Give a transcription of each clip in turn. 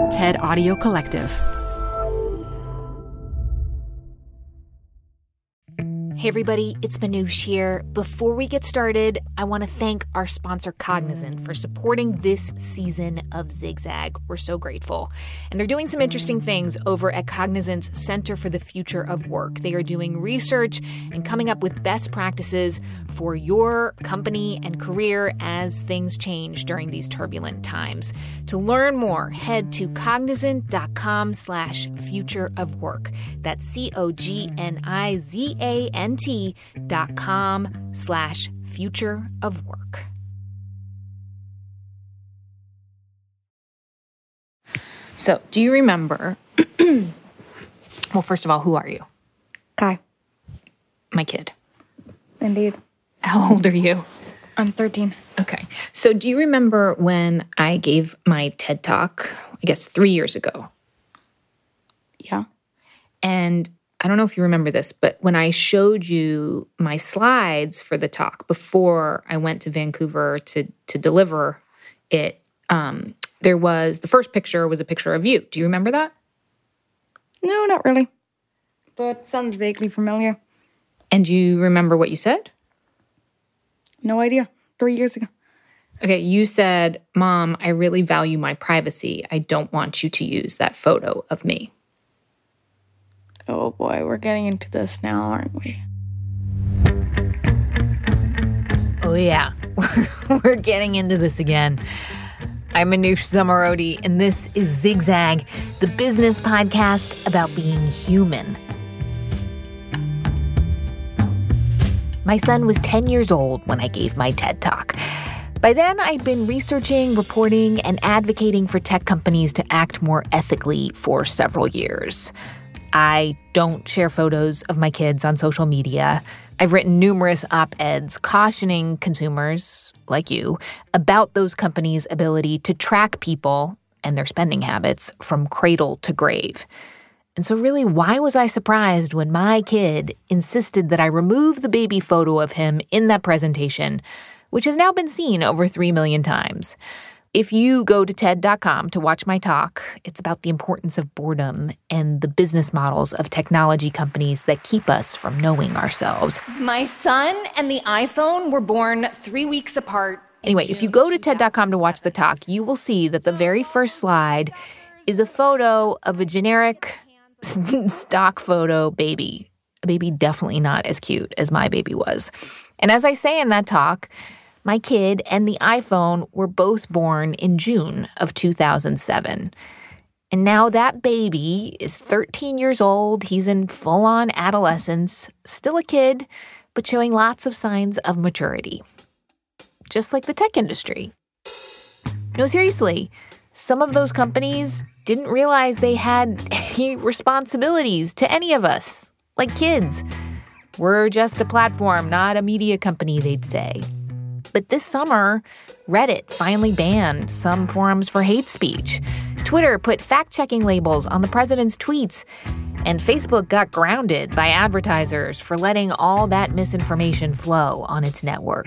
TED Audio Collective. Hey everybody, it's Manoush here. Before we get started, I want to thank our sponsor Cognizant for supporting this season of Zigzag. We're so grateful. And they're doing some interesting things over at Cognizant's Center for the Future of Work. They are doing research and coming up with best practices for your company and career as things change during these turbulent times. To learn more, head to cognizant.com/future of work. That's COGNIZANT.com/future of work. So, do you remember? Well, first of all, who are you? Kai. My kid. Indeed. How old are you? I'm 13. Okay. So, do you remember when I gave my TED Talk, I guess 3 years ago? Yeah. And I don't know if you remember this, but when I showed you my slides for the talk before I went to Vancouver to deliver it, there was, the first picture was a picture of you. Do you remember that? No, not really. But sounds vaguely familiar. And do you remember what you said? No idea. 3 years ago. Okay, you said, "Mom, I really value my privacy. I don't want you to use that photo of me." Oh boy, we're getting into this now, aren't we? Oh yeah, we're getting into this again. I'm Manoush Zomorodi, and this is Zigzag, the business podcast about being human. My son was 10 years old when I gave my TED Talk. By then, I'd been researching, reporting, and advocating for tech companies to act more ethically for several years. I don't share photos of my kids on social media. I've written numerous op-eds cautioning consumers, like you, about those companies' ability to track people and their spending habits from cradle to grave. And so really, why was I surprised when my kid insisted that I remove the baby photo of him in that presentation, which has now been seen over 3 million times? If you go to TED.com to watch my talk, it's about the importance of boredom and the business models of technology companies that keep us from knowing ourselves. My son and the iPhone were born 3 weeks apart. Anyway, if you go to TED.com to watch the talk, you will see that the very first slide is a photo of a generic stock photo baby. A baby definitely not as cute as my baby was. And as I say in that talk, my kid and the iPhone were both born in June of 2007. And now that baby is 13 years old. He's in full-on adolescence, still a kid, but showing lots of signs of maturity. Just like the tech industry. No, seriously, some of those companies didn't realize they had any responsibilities to any of us, like kids. We're just a platform, not a media company, they'd say. But this summer, Reddit finally banned some forums for hate speech. Twitter put fact-checking labels on the president's tweets. And Facebook got grounded by advertisers for letting all that misinformation flow on its network.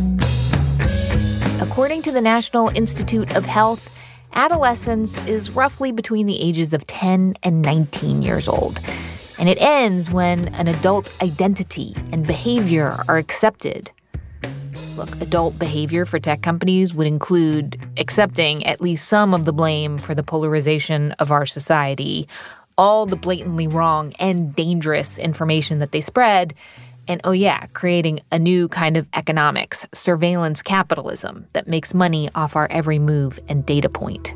According to the National Institute of Health, adolescence is roughly between the ages of 10 and 19 years old. And it ends when an adult identity and behavior are accepted. Look, adult behavior for tech companies would include accepting at least some of the blame for the polarization of our society, all the blatantly wrong and dangerous information that they spread, and, oh yeah, creating a new kind of economics, surveillance capitalism that makes money off our every move and data point.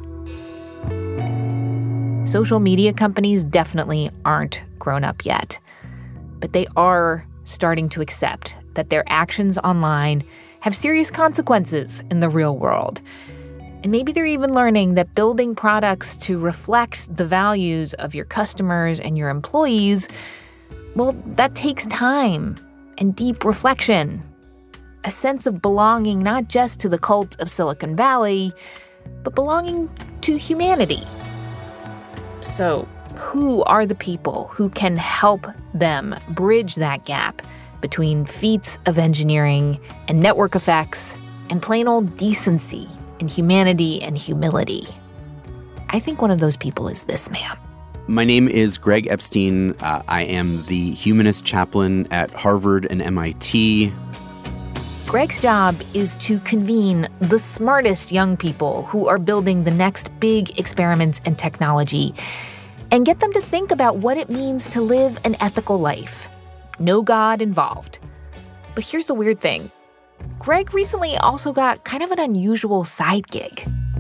Social media companies definitely aren't grown up yet, but they are starting to accept that their actions online have serious consequences in the real world. And maybe they're even learning that building products to reflect the values of your customers and your employees, well, that takes time and deep reflection. A sense of belonging not just to the cult of Silicon Valley, but belonging to humanity. So, who are the people who can help them bridge that gap between feats of engineering and network effects and plain old decency and humanity and humility? I think one of those people is this man. My name is Greg Epstein. I am the humanist chaplain at Harvard and MIT. Greg's job is to convene the smartest young people who are building the next big experiments in technology and get them to think about what it means to live an ethical life. No God involved. But here's the weird thing. Greg recently also got kind of an unusual side gig.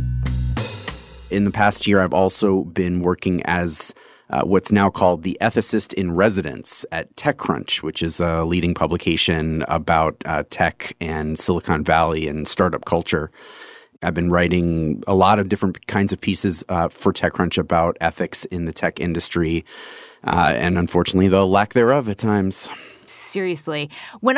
In the past year, I've also been working as what's now called the ethicist in residence at TechCrunch, which is a leading publication about tech and Silicon Valley and startup culture. I've been writing a lot of different kinds of pieces for TechCrunch about ethics in the tech industry, and unfortunately the lack thereof at times. Seriously.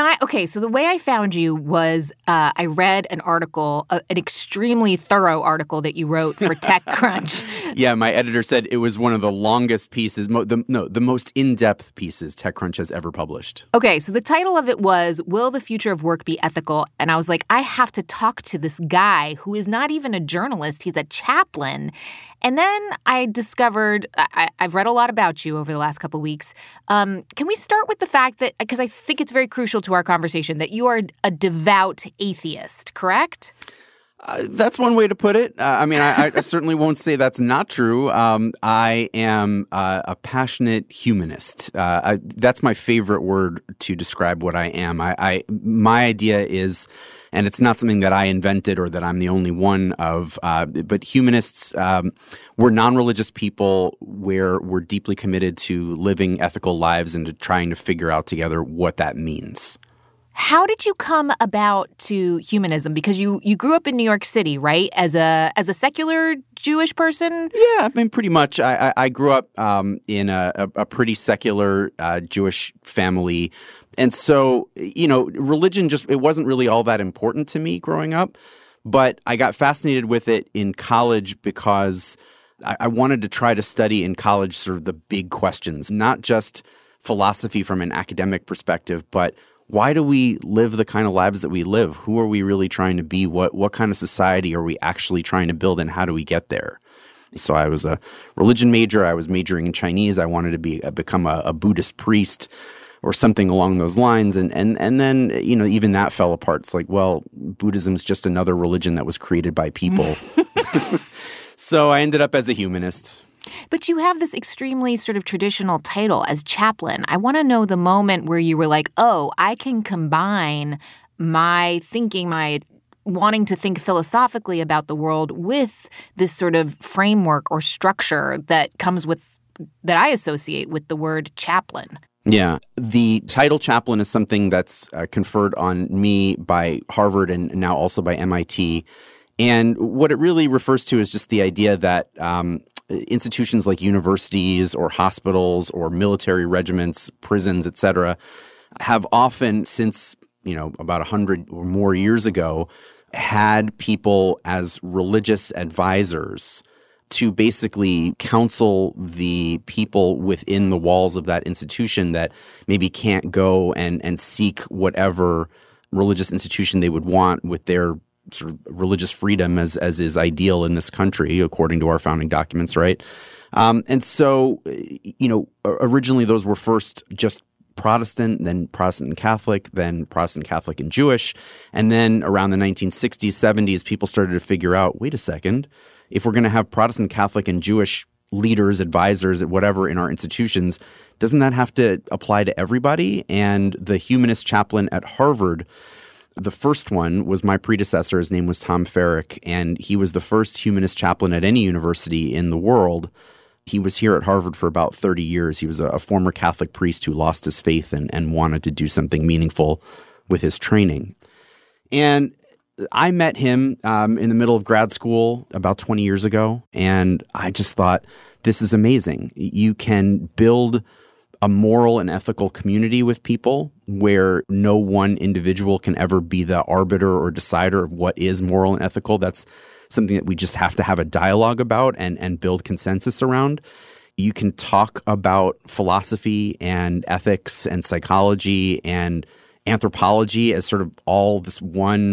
So the way I found you was I read an article, an extremely thorough article that you wrote for TechCrunch. Yeah, my editor said it was one of the longest pieces, the most in-depth pieces TechCrunch has ever published. Okay, so the title of it was, Will the Future of Work Be Ethical? And I was like, I have to talk to this guy who is not even a journalist, he's a chaplain. And then I discovered, I've read a lot about you over the last couple of weeks. Can we start with the fact that, because I think it's very crucial to our conversation, that you are a devout atheist, correct? That's one way to put it. I certainly won't say that's not true. I am a passionate humanist. That's my favorite word to describe what I am. My idea is, and it's not something that I invented or that I'm the only one of, but humanists, we're non-religious people where we're deeply committed to living ethical lives and to trying to figure out together what that means. How did you come about to humanism? Because you grew up in New York City, right? As a secular Jewish person? Yeah, pretty much. I grew up in a pretty secular Jewish family. And so, religion it wasn't really all that important to me growing up. But I got fascinated with it in college because I wanted to try to study in college sort of the big questions, not just philosophy from an academic perspective, but why do we live the kind of lives that we live? Who are we really trying to be? What kind of society are we actually trying to build, and how do we get there? So I was a religion major. I was majoring in Chinese. I wanted to become a Buddhist priest or something along those lines. And then, even that fell apart. It's like, well, Buddhism's just another religion that was created by people. So I ended up as a humanist. But you have this extremely sort of traditional title as chaplain. I want to know the moment where you were like, oh, I can combine my thinking, my wanting to think philosophically about the world with this sort of framework or structure that I associate with the word chaplain. Yeah. The title chaplain is something that's conferred on me by Harvard and now also by MIT. And what it really refers to is just the idea that institutions like universities or hospitals or military regiments, prisons, et cetera, have often since, about 100 or more years ago, had people as religious advisors to basically counsel the people within the walls of that institution that maybe can't go and seek whatever religious institution they would want with their sort of religious freedom as is ideal in this country, according to our founding documents, right? And so, originally those were first just Protestant, then Protestant and Catholic, then Protestant, Catholic, and Jewish. And then around the 1960s, 70s, people started to figure out, wait a second, if we're going to have Protestant, Catholic, and Jewish leaders, advisors, whatever in our institutions, doesn't that have to apply to everybody? And the humanist chaplain at Harvard, the first one was my predecessor. His name was Tom Farrick, and he was the first humanist chaplain at any university in the world. He was here at Harvard for about 30 years. He was a former Catholic priest who lost his faith and wanted to do something meaningful with his training. And I met him in the middle of grad school about 20 years ago, and I just thought, this is amazing. You can build a moral and ethical community with people where no one individual can ever be the arbiter or decider of what is moral and ethical. That's something that we just have to have a dialogue about and build consensus around. You can talk about philosophy and ethics and psychology and anthropology as sort of all this one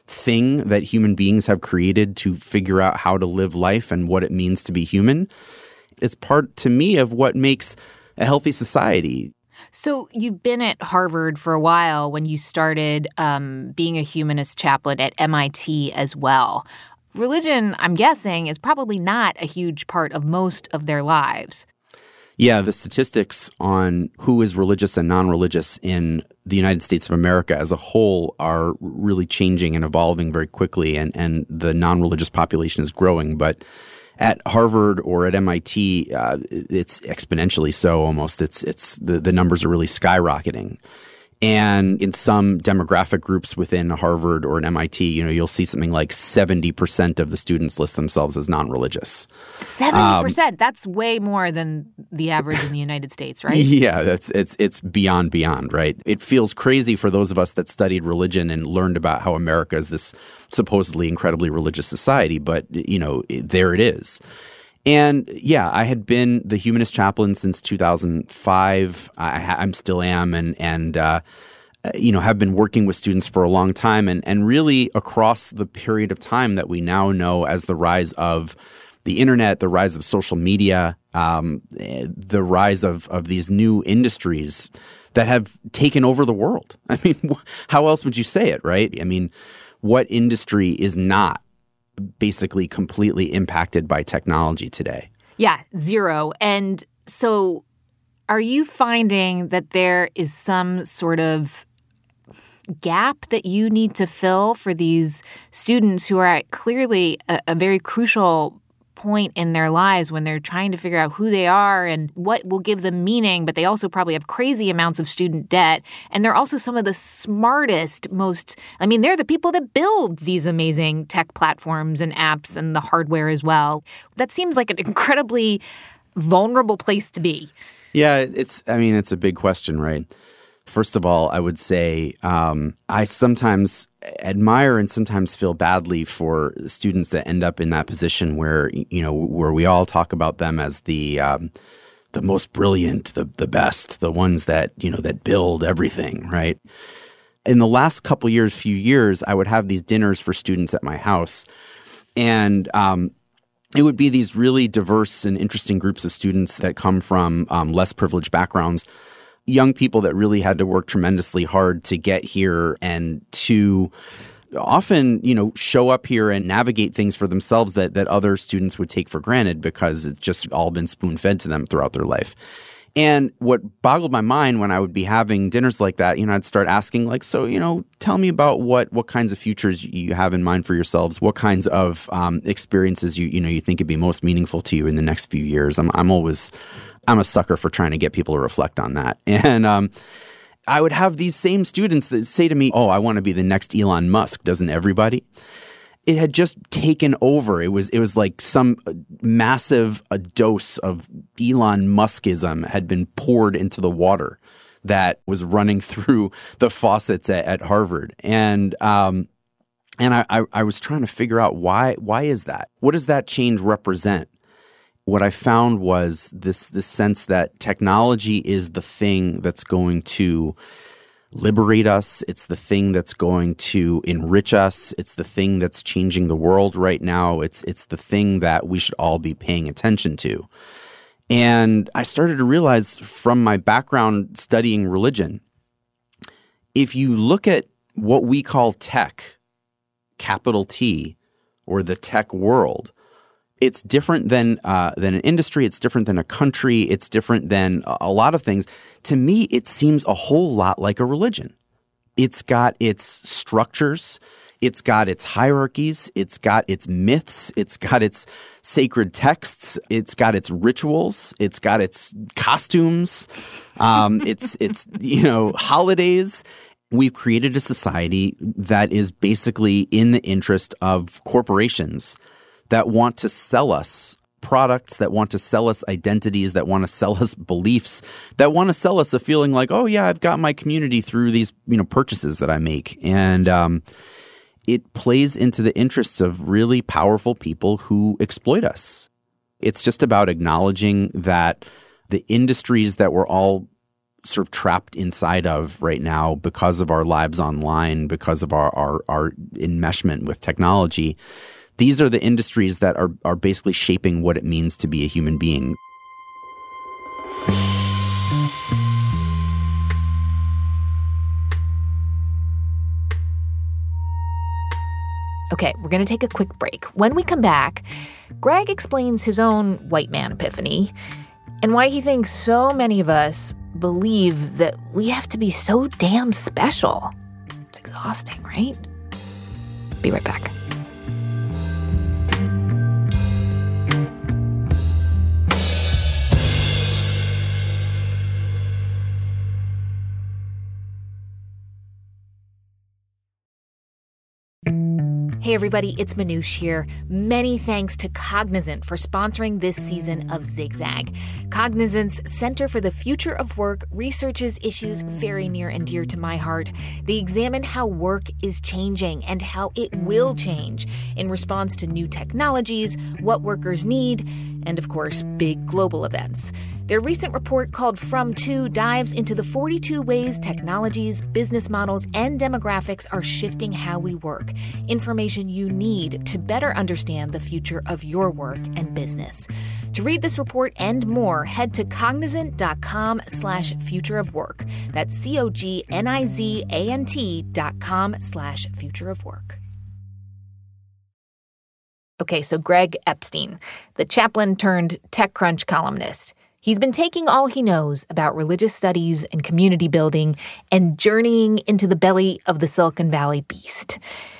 thing that human beings have created to figure out how to live life and what it means to be human. It's part, to me, of what makes a healthy society. So you've been at Harvard for a while when you started being a humanist chaplain at MIT as well. Religion, I'm guessing, is probably not a huge part of most of their lives. Yeah, the statistics on who is religious and non-religious in the United States of America as a whole are really changing and evolving very quickly, and the non-religious population is growing. But at Harvard or at MIT, it's exponentially so almost. It's the numbers are really skyrocketing. And in some demographic groups within Harvard or an MIT, you'll see something like 70% of the students list themselves as non-religious. 70%? That's way more than the average in the United States, right? Yeah, it's beyond, right? It feels crazy for those of us that studied religion and learned about how America is this supposedly incredibly religious society, but, there it is. And yeah, I had been the humanist chaplain since 2005. I'm still am, and have been working with students for a long time, and really across the period of time that we now know as the rise of the internet, the rise of social media, the rise of these new industries that have taken over the world. I mean, how else would you say it, right? I mean, what industry is not basically completely impacted by technology today? Yeah, zero. And so are you finding that there is some sort of gap that you need to fill for these students who are at clearly a very crucial point in their lives when they're trying to figure out who they are and what will give them meaning, but they also probably have crazy amounts of student debt. And they're also some of the smartest, they're the people that build these amazing tech platforms and apps and the hardware as well. That seems like an incredibly vulnerable place to be. Yeah, it's a big question, right? First of all, I would say I sometimes admire and sometimes feel badly for students that end up in that position where we all talk about them as the most brilliant, the best, the ones that that build everything, right? In the last few years, I would have these dinners for students at my house, and it would be these really diverse and interesting groups of students that come from less privileged backgrounds. Young people that really had to work tremendously hard to get here and to often, show up here and navigate things for themselves that other students would take for granted because it's just all been spoon-fed to them throughout their life. And what boggled my mind when I would be having dinners like that, I'd start asking like, so, tell me about what kinds of futures you have in mind for yourselves, what kinds of experiences you think would be most meaningful to you in the next few years. I'm a sucker for trying to get people to reflect on that. And I would have these same students that say to me, oh, I want to be the next Elon Musk. Doesn't everybody? It had just taken over. It was like some massive dose of Elon Muskism had been poured into the water that was running through the faucets at Harvard. And I was trying to figure out why is that? What does that change represent? What I found was this sense that technology is the thing that's going to liberate us. It's the thing that's going to enrich us. It's the thing that's changing the world right now. It's the thing that we should all be paying attention to. And I started to realize from my background studying religion, if you look at what we call tech, capital T, or the tech world, it's different than an industry. It's different than a country. It's different than a lot of things. To me, it seems a whole lot like a religion. It's got its structures. It's got its hierarchies. It's got its myths. It's got its sacred texts. It's got its rituals. It's got its costumes. It's holidays. We've created a society that is basically in the interest of corporations that want to sell us products, that want to sell us identities, that want to sell us beliefs, that want to sell us a feeling like, oh yeah, I've got my community through these purchases that I make. And it plays into the interests of really powerful people who exploit us. It's just about acknowledging that the industries that we're all sort of trapped inside of right now because of our lives online, because of our enmeshment with technology. These are the industries that are basically shaping what it means to be a human being. Okay, we're going to take a quick break. When we come back, Greg explains his own white man epiphany and why he thinks so many of us believe that we have to be so damn special. It's exhausting, right? Be right back. Hey everybody, it's Manoush here. Many thanks to Cognizant for sponsoring this season of Zigzag. Cognizant's Center for the Future of Work researches issues very near and dear to my heart. They examine how work is changing and how it will change in response to new technologies, what workers need, and of course, big global events. Their recent report called From To dives into the 42 ways technologies, business models, and demographics are shifting how we work. Information you need to better understand the future of your work and business. To read this report and more, head to cognizant.com/future of work. That's COGNIZANT.com/future of work. Okay, so Greg Epstein, the chaplain turned TechCrunch columnist. He's been taking all he knows about religious studies and community building and journeying into the belly of the Silicon Valley beast.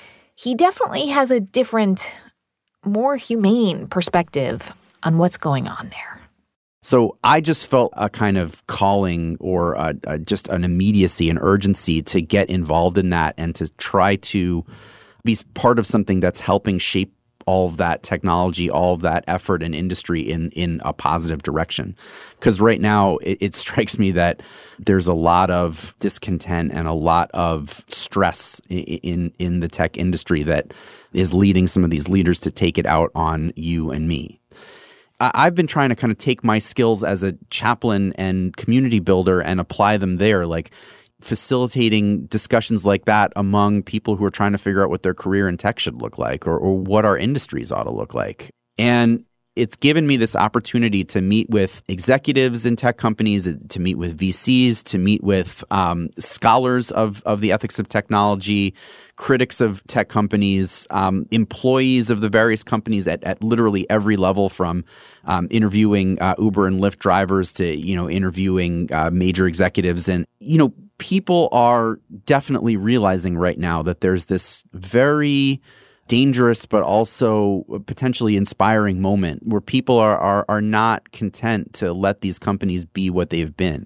He definitely has a different, more humane perspective on what's going on there. So I just felt a kind of calling or just an immediacy, an urgency to get involved in that and to try to be part of something that's helping shape all of that technology, all of that effort and industry in a positive direction. Because right now it strikes me that there's a lot of discontent and a lot of stress in the tech industry that is leading some of these leaders to take it out on you and me. I've been trying to kind of take my skills as a chaplain and community builder and apply them there, like facilitating discussions like that among people who are trying to figure out what their career in tech should look like or what our industries ought to look like. And it's given me this opportunity to meet with executives in tech companies, to meet with VCs, to meet with scholars of the ethics of technology, critics of tech companies, employees of the various companies at literally every level, from interviewing Uber and Lyft drivers to, interviewing major executives. And, people are definitely realizing right now that there's this very dangerous but also potentially inspiring moment where people are not content to let these companies be what they've been.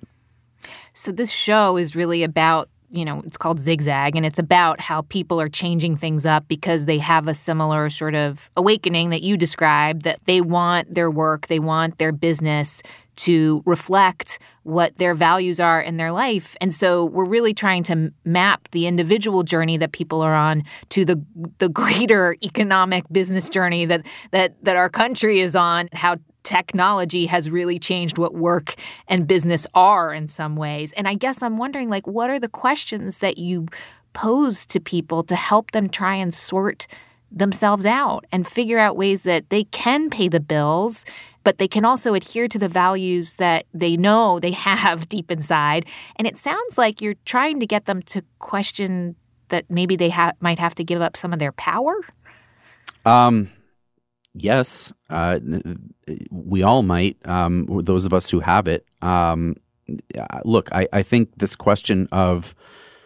So this show is really about, it's called Zigzag, and it's about how people are changing things up because they have a similar sort of awakening that you described, that they want their work, they want their business to reflect what their values are in their life. And so we're really trying to map the individual journey that people are on to the greater economic business journey that our country is on, how technology has really changed what work and business are in some ways. And I guess I'm wondering, what are the questions that you pose to people to help them try and sort themselves out and figure out ways that they can pay the bills, but they can also adhere to the values that they know they have deep inside. And it sounds like you're trying to get them to question that maybe they might have to give up some of their power? Yes, we all might, those of us who have it. Look, I think this question of,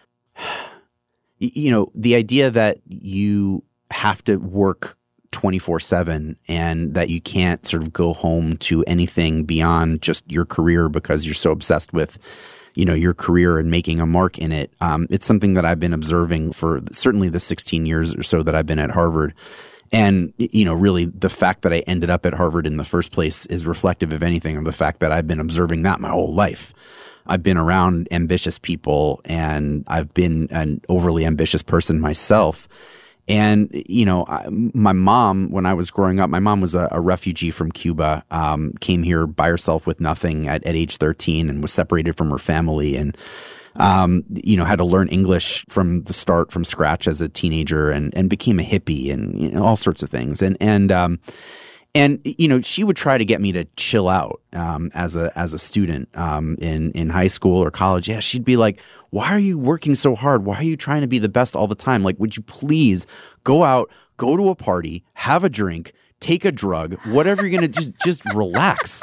the idea that you have to work 24/7 and that you can't sort of go home to anything beyond just your career because you're so obsessed with, your career and making a mark in it. It's something that I've been observing for certainly the 16 years or so that I've been at Harvard. And, really the fact that I ended up at Harvard in the first place is reflective, if anything, of the fact that I've been observing that my whole life. I've been around ambitious people and I've been an overly ambitious person myself. And, my mom, when I was growing up, my mom was a refugee from Cuba, came here by herself with nothing at age 13 and was separated from her family and, had to learn English from the start, from scratch as a teenager and became a hippie and, all sorts of things. And she would try to get me to chill out as a student in high school or college. Yeah, she'd be like, "Why are you working so hard? Why are you trying to be the best all the time? Like, would you please go out, go to a party, have a drink, take a drug, whatever you're gonna just relax."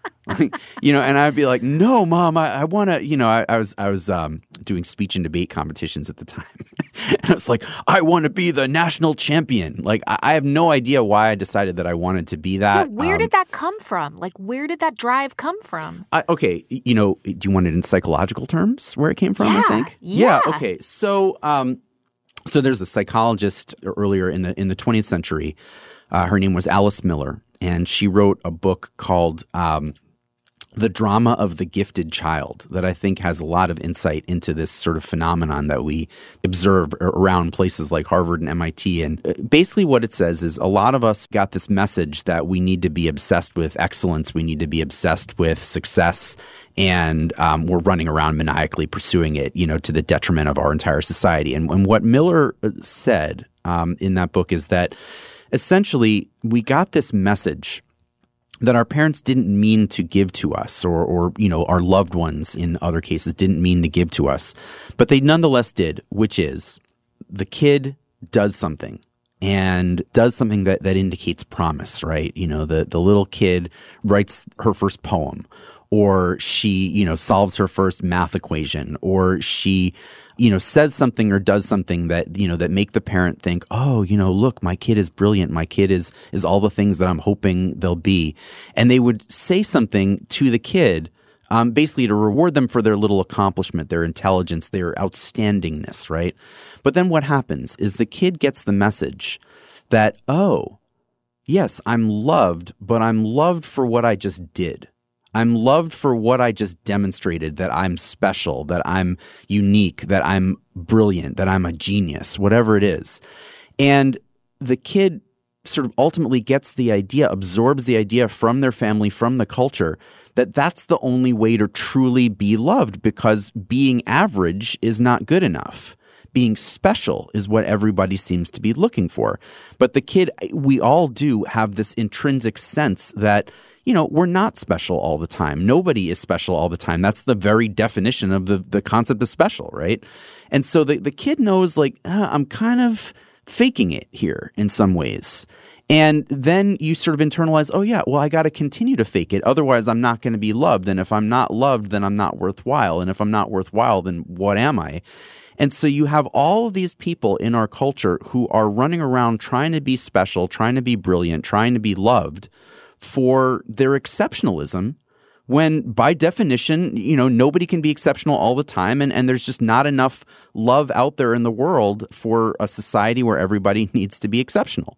And I'd be like, "No, Mom, I want to." I was doing speech and debate competitions at the time, and I was like, "I want to be the national champion." Like, I have no idea why I decided that I wanted to be that. Yeah, where did that come from? Like, where did that drive come from? Okay, do you want it in psychological terms? Where it came from? Yeah, I think. yeah. Okay. So there's a psychologist earlier in the 20th century. Her name was Alice Miller, and she wrote a book called The Drama of the Gifted Child that I think has a lot of insight into this sort of phenomenon that we observe around places like Harvard and MIT. And basically what it says is a lot of us got this message that we need to be obsessed with excellence. We need to be obsessed with success. And we're running around maniacally pursuing it, to the detriment of our entire society. And what Miller said in that book is that essentially we got this message that our parents didn't mean to give to us or our loved ones in other cases didn't mean to give to us, but they nonetheless did, which is the kid does something and does something that indicates promise, right? The little kid writes her first poem, or she, solves her first math equation, or she, says something or does something that, that make the parent think, oh, look, my kid is brilliant. My kid is all the things that I'm hoping they'll be. And they would say something to the kid, basically to reward them for their little accomplishment, their intelligence, their outstandingness, right? But then what happens is the kid gets the message that, oh, yes, I'm loved, but I'm loved for what I just did. I'm loved for what I just demonstrated, that I'm special, that I'm unique, that I'm brilliant, that I'm a genius, whatever it is. And the kid sort of ultimately gets the idea, absorbs the idea from their family, from the culture, that that's the only way to truly be loved, because being average is not good enough. Being special is what everybody seems to be looking for. But the kid, we all do have this intrinsic sense that we're not special all the time. Nobody is special all the time. That's the very definition of the concept of special, right? And so the kid knows, like, I'm kind of faking it here in some ways. And then you sort of internalize, oh, yeah, well, I got to continue to fake it. Otherwise, I'm not going to be loved. And if I'm not loved, then I'm not worthwhile. And if I'm not worthwhile, then what am I? And so you have all of these people in our culture who are running around trying to be special, trying to be brilliant, trying to be loved for their exceptionalism, when by definition, nobody can be exceptional all the time. And there's just not enough love out there in the world for a society where everybody needs to be exceptional.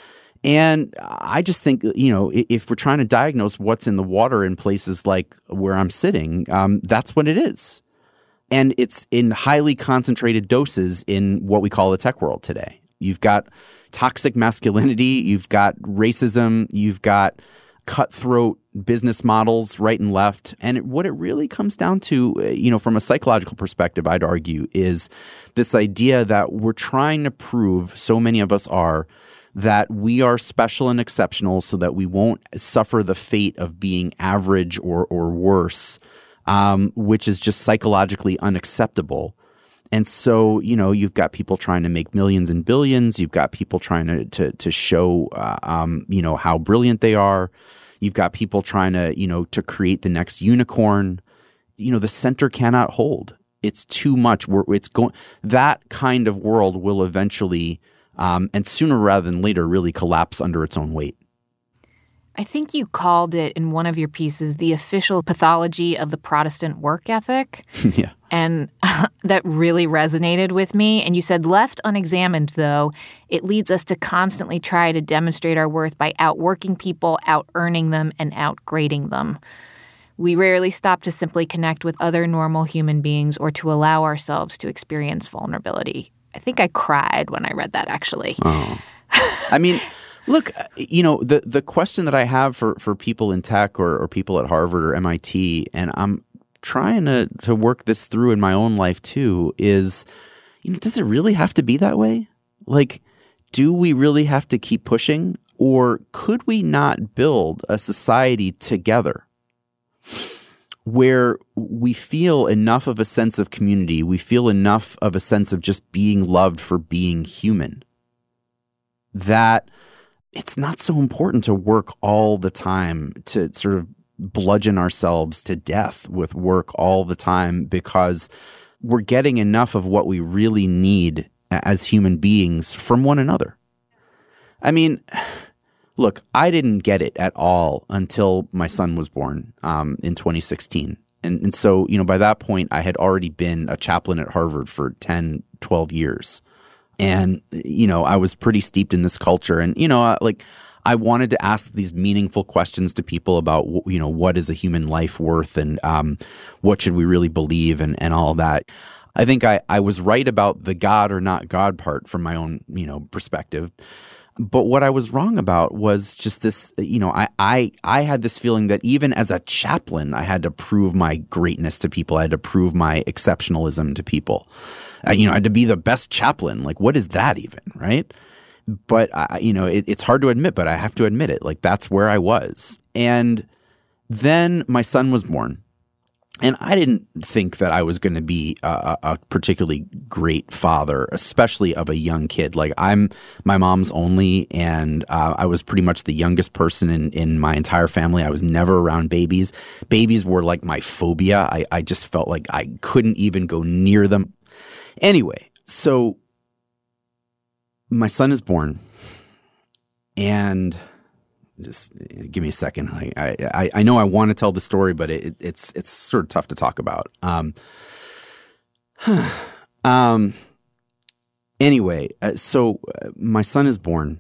And I just think, if we're trying to diagnose what's in the water in places like where I'm sitting, that's what it is. And it's in highly concentrated doses in what we call the tech world today. You've got toxic masculinity, you've got racism, you've got cutthroat business models right and left. And what it really comes down to, from a psychological perspective, I'd argue, is this idea that we're trying to prove, so many of us are, that we are special and exceptional so that we won't suffer the fate of being average or worse, which is just psychologically unacceptable. And so, you've got people trying to make millions and billions. You've got people trying to show, how brilliant they are. You've got people trying to create the next unicorn. The center cannot hold. It's too much. That kind of world will eventually, and sooner rather than later, really collapse under its own weight. I think you called it in one of your pieces the official pathology of the Protestant work ethic. Yeah. And that really resonated with me. And you said, left unexamined, though, it leads us to constantly try to demonstrate our worth by outworking people, out-earning them, and outgrading them. We rarely stop to simply connect with other normal human beings or to allow ourselves to experience vulnerability. I think I cried when I read that, actually. Oh. I mean, look, the question that I have for people in tech or people at Harvard or MIT, and I'm trying to work this through in my own life too, is, does it really have to be that way? Like, do we really have to keep pushing? Or could we not build a society together where we feel enough of a sense of community, we feel enough of a sense of just being loved for being human, that it's not so important to work all the time, to sort of bludgeon ourselves to death with work all the time, because we're getting enough of what we really need as human beings from one another. I mean, look, I didn't get it at all until my son was born in 2016. And so, by that point, I had already been a chaplain at Harvard for 10, 12 years. And, I was pretty steeped in this culture. And, I wanted to ask these meaningful questions to people about, what is a human life worth, and what should we really believe, and all that. I think I was right about the God or not God part from my own, perspective. But what I was wrong about was just this, I had this feeling that even as a chaplain, I had to prove my greatness to people. I had to prove my exceptionalism to people. I had to be the best chaplain. Like, what is that even, right? But, it's hard to admit, but I have to admit it. Like, that's where I was. And then my son was born. And I didn't think that I was going to be a particularly great father, especially of a young kid. Like, I'm my mom's only, and I was pretty much the youngest person in my entire family. I was never around babies. Babies were like my phobia. I just felt like I couldn't even go near them. Anyway, so my son is born, and just give me a second. I know I want to tell the story, but it's sort of tough to talk about. Anyway, so my son is born,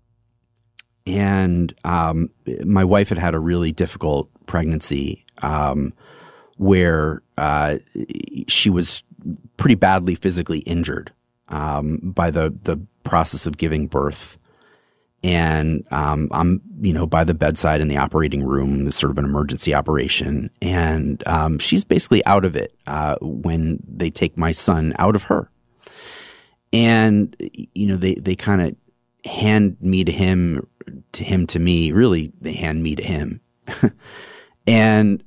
and my wife had a really difficult pregnancy where she was pretty badly physically injured by the process of giving birth. And I'm, by the bedside in the operating room, this sort of an emergency operation. And she's basically out of it when they take my son out of her. And, they kind of hand me to him to me. Really, they hand me to him. And,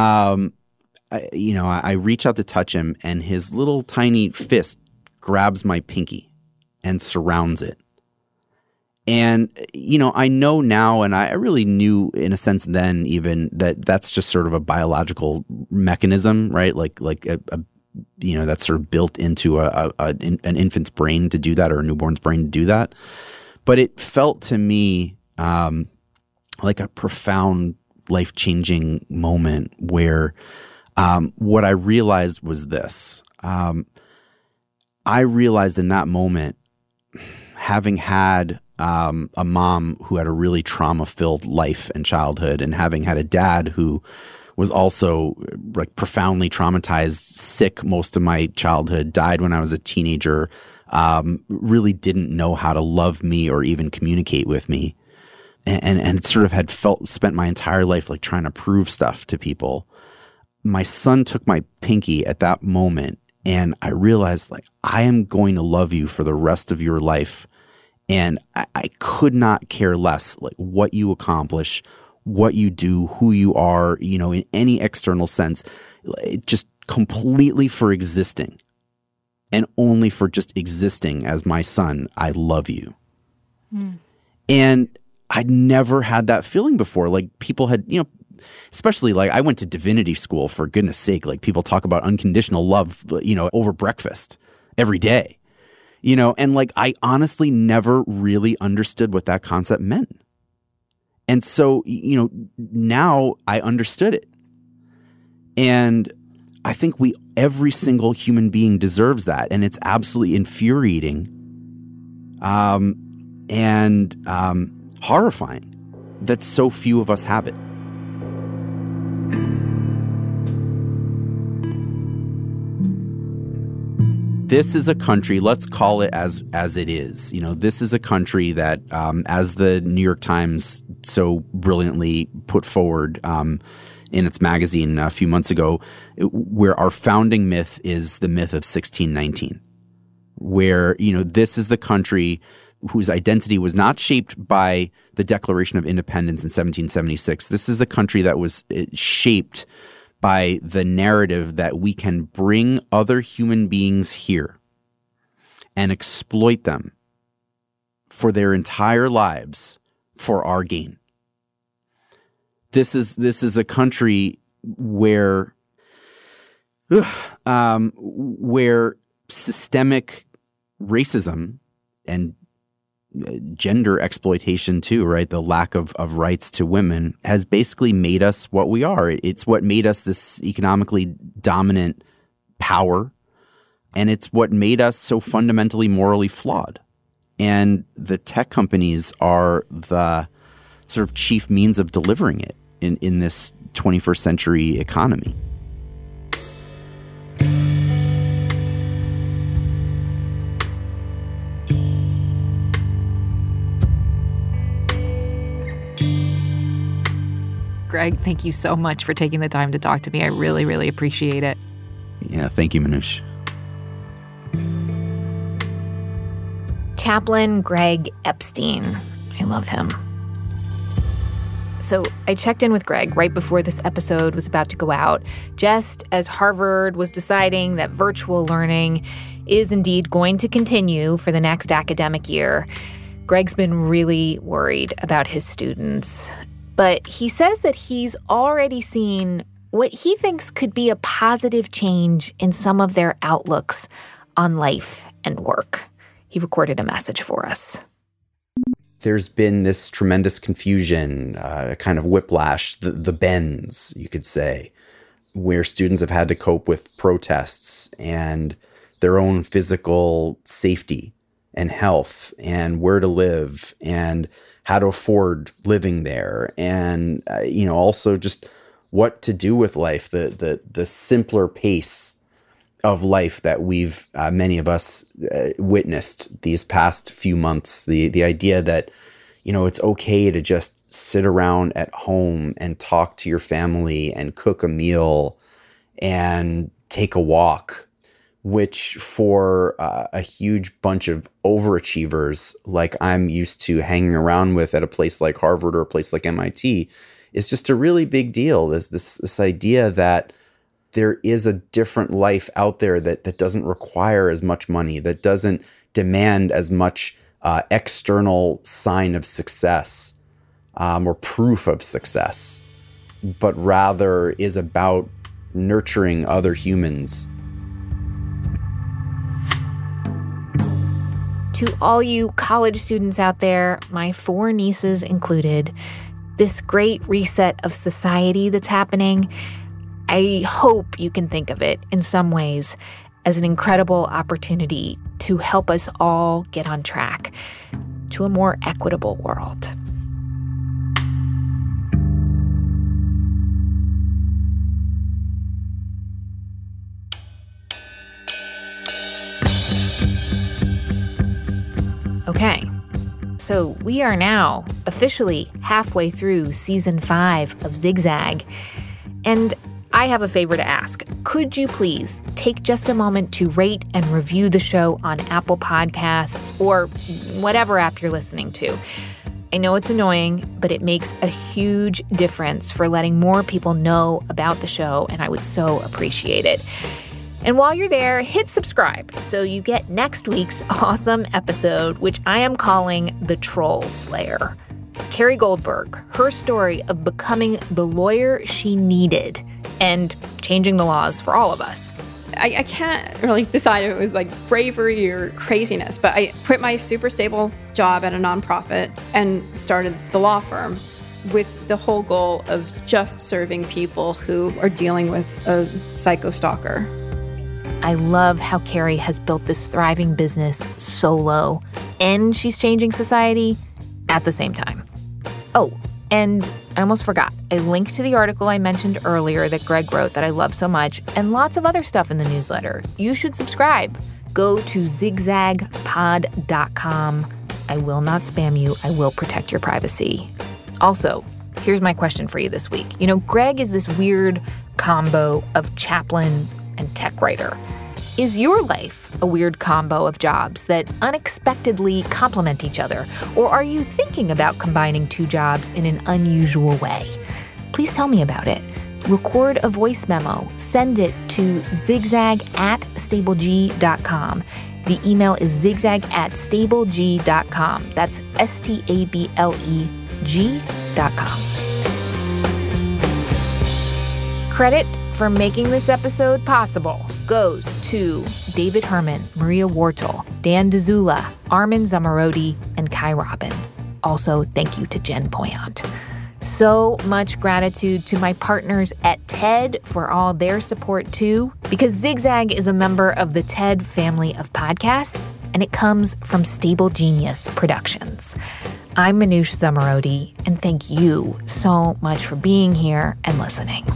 I reach out to touch him, and his little tiny fist grabs my pinky and surrounds it. And, I know now, and I really knew in a sense then even, that that's just sort of a biological mechanism, right? Like that's sort of built into an infant's brain to do that, or a newborn's brain to do that. But it felt to me like a profound, life-changing moment where what I realized was this. I realized in that moment, having had a mom who had a really trauma-filled life and childhood, and having had a dad who was also like profoundly traumatized, sick most of my childhood, died when I was a teenager, really didn't know how to love me or even communicate with me, and sort of spent my entire life like trying to prove stuff to people. My son took my pinky at that moment, and I realized, like, I am going to love you for the rest of your life. And I could not care less, like, what you accomplish, what you do, who you are, in any external sense, just completely for existing, and only for just existing as my son. I love you. And I'd never had that feeling before. Like, people had, especially like I went to divinity school, for goodness sake. Like, people talk about unconditional love, over breakfast every day. And like, I honestly never really understood what that concept meant. And so, now I understood it. And I think every single human being deserves that. And it's absolutely infuriating and horrifying that so few of us have it. this is a country, let's call it as it is. This is a country that, as the New York Times so brilliantly put forward in its magazine a few months ago, where our founding myth is the myth of 1619, where, this is the country whose identity was not shaped by the Declaration of Independence in 1776. This is a country that was shaped by the narrative that we can bring other human beings here and exploit them for their entire lives for our gain. This is a country where systemic racism and gender exploitation too, right? The lack of rights to women has basically made us what we are. It's what made us this economically dominant power, and it's what made us so fundamentally morally flawed. And the tech companies are the sort of chief means of delivering it in this 21st century economy. Greg, thank you so much for taking the time to talk to me. I really, really appreciate it. Yeah, thank you, Manoush. Chaplain Greg Epstein. I love him. So I checked in with Greg right before this episode was about to go out, just as Harvard was deciding that virtual learning is indeed going to continue for the next academic year. Greg's been really worried about his students. But he says that he's already seen what he thinks could be a positive change in some of their outlooks on life and work. He recorded a message for us. There's been this tremendous confusion, a kind of whiplash, the bends, you could say, where students have had to cope with protests and their own physical safety and health and where to live and how to afford living there, and also just what to do with life, the simpler pace of life that we've many of us witnessed these past few months. The idea that it's okay to just sit around at home and talk to your family and cook a meal and take a walk, which for a huge bunch of overachievers like I'm used to hanging around with at a place like Harvard or a place like MIT, is just a really big deal. This idea that there is a different life out there that doesn't require as much money, that doesn't demand as much external sign of success or proof of success, but rather is about nurturing other humans. To all you college students out there, my 4 nieces included, this great reset of society that's happening, I hope you can think of it in some ways as an incredible opportunity to help us all get on track to a more equitable world. Okay, so we are now officially halfway through season 5 of Zigzag, and I have a favor to ask. Could you please take just a moment to rate and review the show on Apple Podcasts or whatever app you're listening to? I know it's annoying, but it makes a huge difference for letting more people know about the show, and I would so appreciate it. And while you're there, hit subscribe so you get next week's awesome episode, which I am calling The Troll Slayer. Carrie Goldberg, her story of becoming the lawyer she needed and changing the laws for all of us. I can't really decide if it was like bravery or craziness, but I quit my super stable job at a nonprofit and started the law firm with the whole goal of just serving people who are dealing with a psycho stalker. I love how Carrie has built this thriving business solo, and she's changing society at the same time. Oh, and I almost forgot. I linked to the article I mentioned earlier that Greg wrote that I love so much, and lots of other stuff in the newsletter. You should subscribe. go to zigzagpod.com. I will not spam you. I will protect your privacy. Also, here's my question for you this week. You know, Greg is this weird combo of chaplain and tech writer. Is your life a weird combo of jobs that unexpectedly complement each other? Or are you thinking about combining two jobs in an unusual way? Please tell me about it. Record a voice memo. Send it to zigzag@stableg.com. The email is zigzag@stableg.com. That's STABLEG.com. Credit for making this episode possible goes to David Herman, Maria Wartel, Dan Dzula, Armin Zamarodi, and Kai Robin. Also, thank you to Jen Poyant. So much gratitude to my partners at TED for all their support too, because Zigzag is a member of the TED family of podcasts, and it comes from Stable Genius Productions. I'm Manoush Zamarodi, and thank you so much for being here and listening.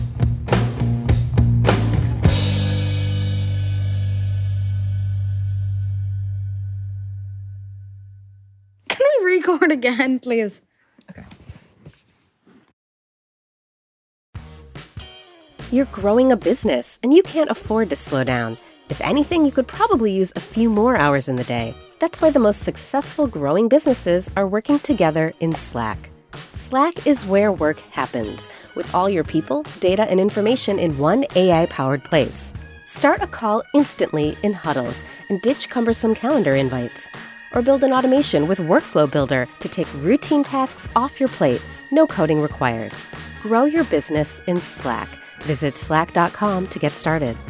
Can we record again, please? Okay. You're growing a business, and you can't afford to slow down. If anything, you could probably use a few more hours in the day. That's why the most successful growing businesses are working together in Slack. Slack is where work happens, with all your people, data, and information in one AI-powered place. Start a call instantly in huddles and ditch cumbersome calendar invites. Or build an automation with Workflow Builder to take routine tasks off your plate, no coding required. Grow your business in Slack. Visit slack.com to get started.